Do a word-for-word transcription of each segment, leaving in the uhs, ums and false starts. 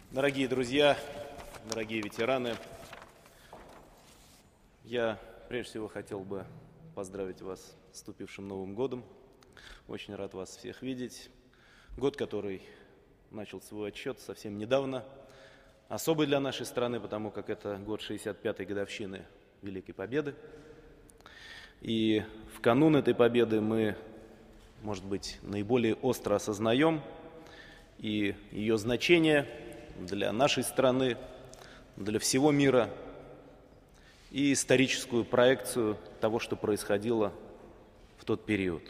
Дорогие друзья, дорогие ветераны, я прежде всего хотел бы поздравить вас с наступившим Новым годом. Очень рад вас всех видеть. Год, который начал свой отсчет совсем недавно, особый для нашей страны, потому как это год шестьдесят пятой годовщины Великой Победы. И в канун этой победы мы, может быть, наиболее остро осознаем и ее значение для нашей страны, для всего мира, и историческую проекцию того, что происходило в тот период.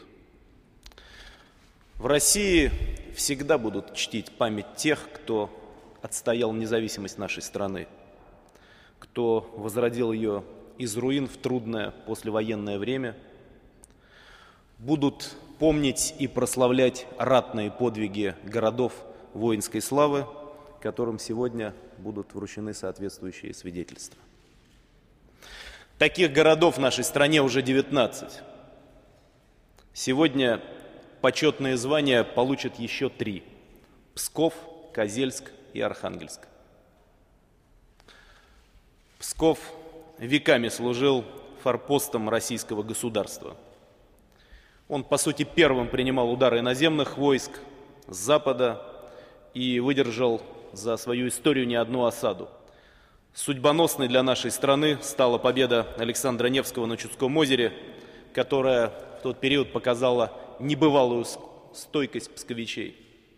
В России всегда будут чтить память тех, кто отстоял независимость нашей страны, кто возродил ее из руин в трудное послевоенное время, будут помнить и прославлять ратные подвиги городов воинской славы, которым сегодня будут вручены соответствующие свидетельства. Таких городов в нашей стране уже девятнадцать. Сегодня почетные звания получат еще три: Псков, Козельск и Архангельск. Псков веками служил форпостом российского государства. Он, по сути, первым принимал удары иноземных войск с запада и выдержал за свою историю не одну осаду. Судьбоносной для нашей страны стала победа Александра Невского на Чудском озере, которая в тот период показала небывалую стойкость псковичей.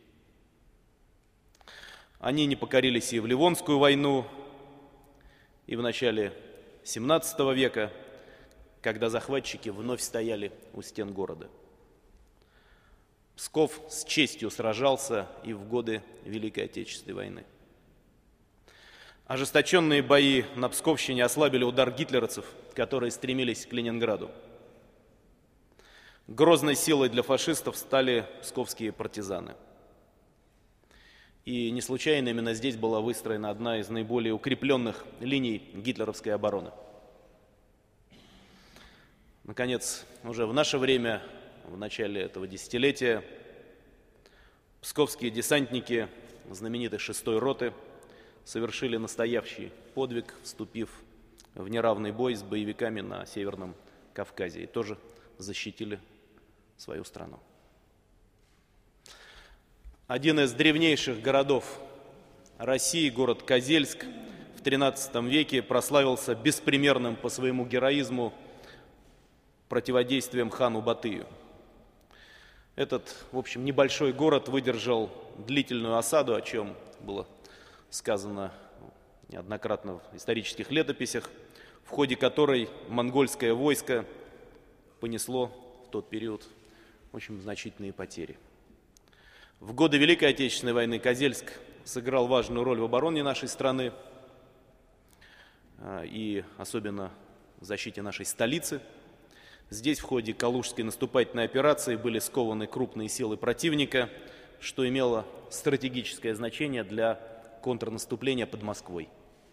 Они не покорились и в Ливонскую войну, и в начале семнадцатого века, когда захватчики вновь стояли у стен города. Псков с честью сражался и в годы Великой Отечественной войны. Ожесточенные бои на Псковщине ослабили удар гитлеровцев, которые стремились к Ленинграду. Грозной силой для фашистов стали псковские партизаны. И не случайно именно здесь была выстроена одна из наиболее укрепленных линий гитлеровской обороны. Наконец, уже в наше время, в начале этого десятилетия, псковские десантники знаменитой шестой роты совершили настоящий подвиг, вступив в неравный бой с боевиками на Северном Кавказе, и тоже защитили свою страну. Один из древнейших городов России, город Козельск, в тринадцатом веке прославился беспримерным по своему героизму противодействием хану Батыю. Этот, в общем, небольшой город выдержал длительную осаду, о чем было сказано неоднократно в исторических летописях, в ходе которой монгольское войско понесло в тот период очень значительные потери. В годы Великой Отечественной войны Козельск сыграл важную роль в обороне нашей страны и особенно в защите нашей столицы. Здесь в ходе Калужской наступательной операции были скованы крупные силы противника, что имело стратегическое значение для контрнаступления под Москвой.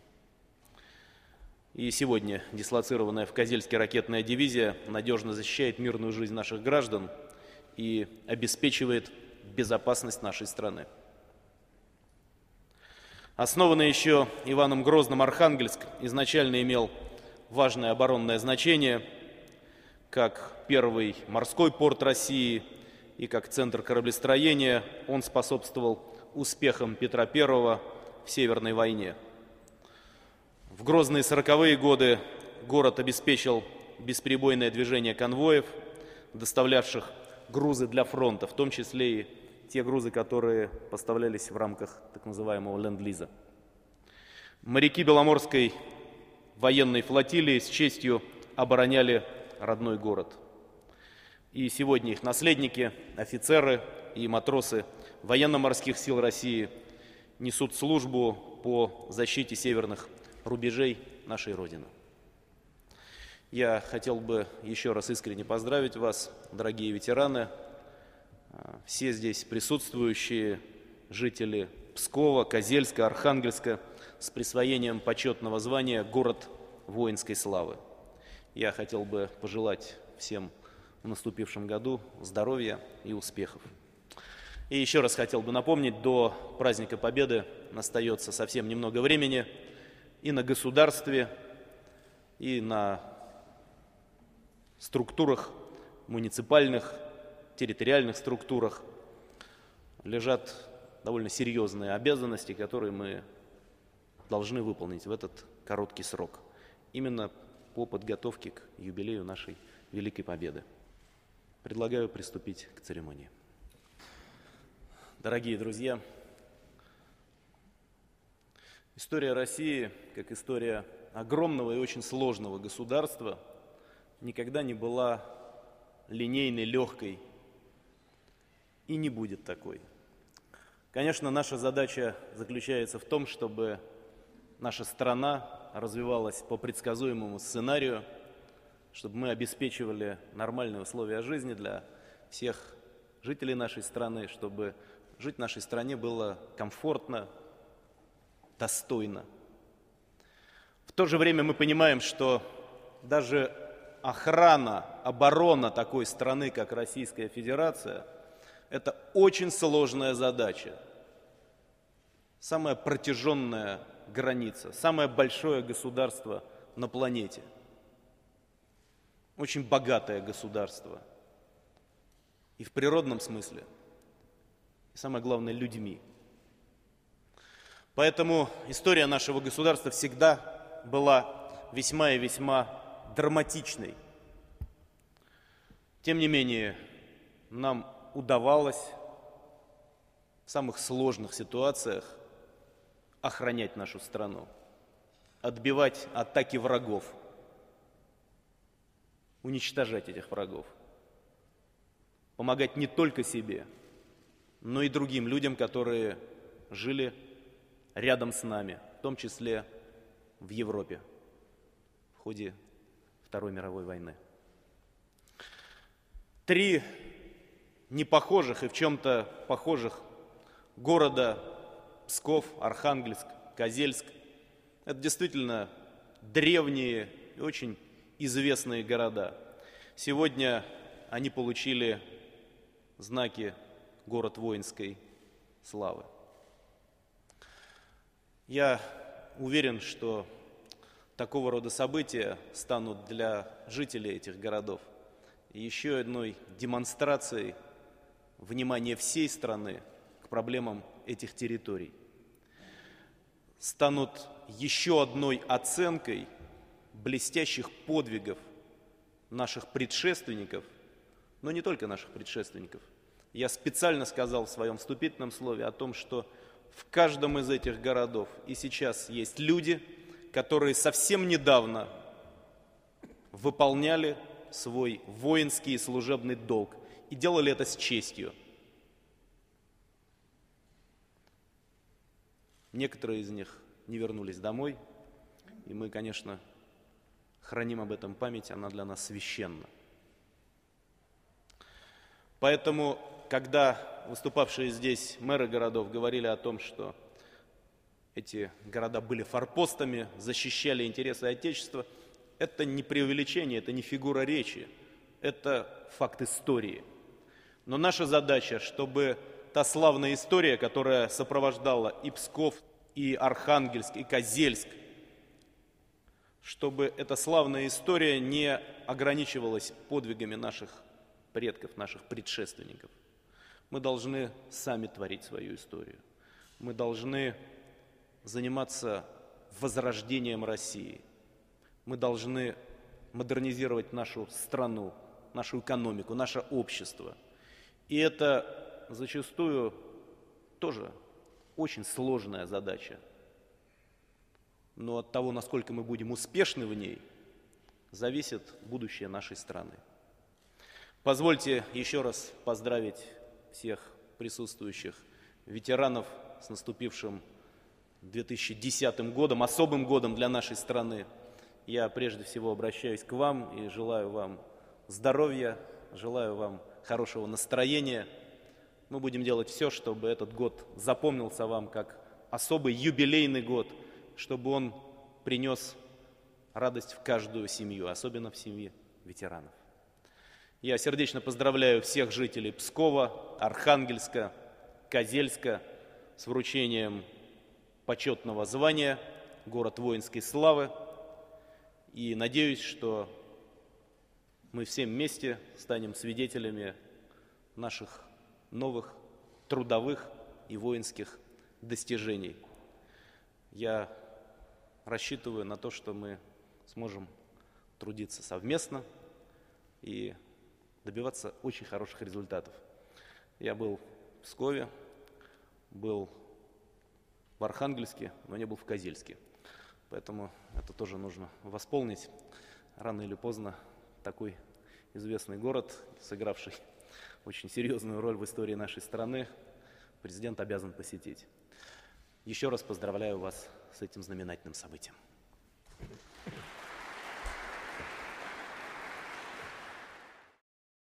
И сегодня дислоцированная в Козельске ракетная дивизия надежно защищает мирную жизнь наших граждан и обеспечивает безопасность нашей страны. Основанный еще Иваном Грозным Архангельск изначально имел важное оборонное значение, как первый морской порт России и как центр кораблестроения. Он способствовал успехам Петра Первого в Северной войне. В грозные сороковые годы город обеспечил бесперебойное движение конвоев, доставлявших грузы для фронта, в том числе и те грузы, которые поставлялись в рамках так называемого ленд-лиза. Моряки Беломорской военной флотилии с честью обороняли родной город. И сегодня их наследники, офицеры и матросы военно-морских сил России несут службу по защите северных рубежей нашей Родины. Я хотел бы еще раз искренне поздравить вас, дорогие ветераны, все здесь присутствующие жители Пскова, Козельска, Архангельска с присвоением почетного звания «Город воинской славы». Я хотел бы пожелать всем в наступившем году здоровья и успехов. И еще раз хотел бы напомнить, до праздника Победы остается совсем немного времени, и на государстве, и на структурах, муниципальных, территориальных структурах лежат довольно серьезные обязанности, которые мы должны выполнить в этот короткий срок, именно по подготовке к юбилею нашей Великой Победы. Предлагаю приступить к церемонии. Дорогие друзья, история России, как история огромного и очень сложного государства, никогда не была линейной, легкой и не будет такой. Конечно, наша задача заключается в том, чтобы наша страна развивалась по предсказуемому сценарию, чтобы мы обеспечивали нормальные условия жизни для всех жителей нашей страны, чтобы жить в нашей стране было комфортно, достойно. В то же время мы понимаем, что даже охрана, оборона такой страны, как Российская Федерация, это очень сложная задача. Самая протяженная граница, самое большое государство на планете. Очень богатое государство. И в природном смысле, и самое главное, людьми. Поэтому история нашего государства всегда была весьма и весьма драматичной. Тем не менее, нам удавалось в самых сложных ситуациях охранять нашу страну, отбивать атаки врагов, уничтожать этих врагов, помогать не только себе, но и другим людям, которые жили рядом с нами, в том числе в Европе в ходе Второй мировой войны. Три непохожих и в чем-то похожих города Псков, Архангельск, Козельск – это действительно древние и очень известные города. Сегодня они получили знаки «Город воинской славы». Я уверен, что такого рода события станут для жителей этих городов еще одной демонстрацией внимания всей страны к проблемам этих территорий. Станут еще одной оценкой блестящих подвигов наших предшественников, но не только наших предшественников. Я специально сказал в своем вступительном слове о том, что в каждом из этих городов и сейчас есть люди, которые совсем недавно выполняли свой воинский и служебный долг и делали это с честью. Некоторые из них не вернулись домой, и мы, конечно, храним об этом память, она для нас священна. Поэтому, когда выступавшие здесь мэры городов говорили о том, что эти города были форпостами, защищали интересы Отечества, это не преувеличение, это не фигура речи, это факт истории. Но наша задача, чтобы та славная история, которая сопровождала и Псков, и Архангельск, и Козельск, чтобы эта славная история не ограничивалась подвигами наших предков, наших предшественников. Мы должны сами творить свою историю. Мы должны заниматься возрождением России. Мы должны модернизировать нашу страну, нашу экономику, наше общество. И это зачастую тоже очень сложная задача. Но от того, насколько мы будем успешны в ней, зависит будущее нашей страны. Позвольте еще раз поздравить всех присутствующих ветеранов с наступившим две тысячи десятым годом, особым годом для нашей страны. Я прежде всего обращаюсь к вам и желаю вам здоровья, желаю вам хорошего настроения. Мы будем делать все, чтобы этот год запомнился вам как особый юбилейный год, чтобы он принес радость в каждую семью, особенно в семьи ветеранов. Я сердечно поздравляю всех жителей Пскова, Архангельска, Козельска с вручением почетного звания «Город воинской славы». И надеюсь, что мы всем вместе станем свидетелями наших новых трудовых и воинских достижений. Я рассчитываю на то, что мы сможем трудиться совместно и добиваться очень хороших результатов. Я был в Пскове, был в Архангельске, но не был в Козельске. Поэтому это тоже нужно восполнить. Рано или поздно такой известный город, сыгравший очень серьезную роль в истории нашей страны, президент обязан посетить. Еще раз поздравляю вас с этим знаменательным событием.